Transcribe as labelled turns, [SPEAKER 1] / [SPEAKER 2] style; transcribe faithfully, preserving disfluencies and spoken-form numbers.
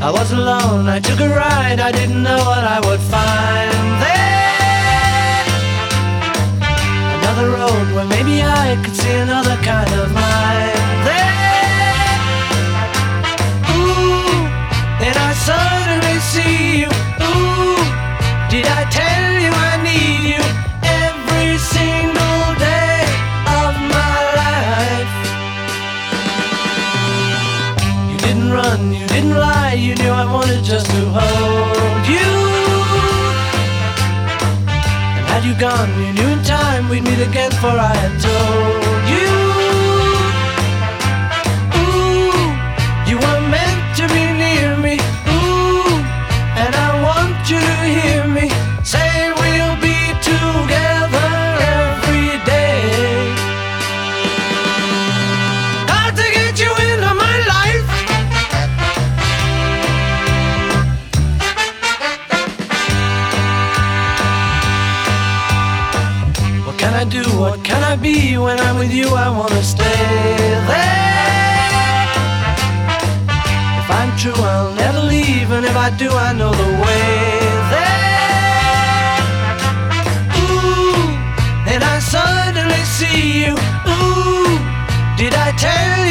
[SPEAKER 1] I was alone, I took a ride, I didn't know what I would find there. Another road where maybe I could see another kind of mind there. Ooh, then I suddenly see you. Ooh, did I tell you I need you every single day of my life? You didn't run, you didn't lie, you knew I wanted just to hold you. And had you gone, you knew in time we'd meet again, for I had told you. Ooh, you were meant to be near me. Ooh, and I want you to hear me say we'll be together every day. Got to get you into my life. What can I do, what can I be? When I'm with you I wanna stay there. If I'm true I'll never leave, and if I do I know the way there. Ooh, then I suddenly see you. Ooh, did I tell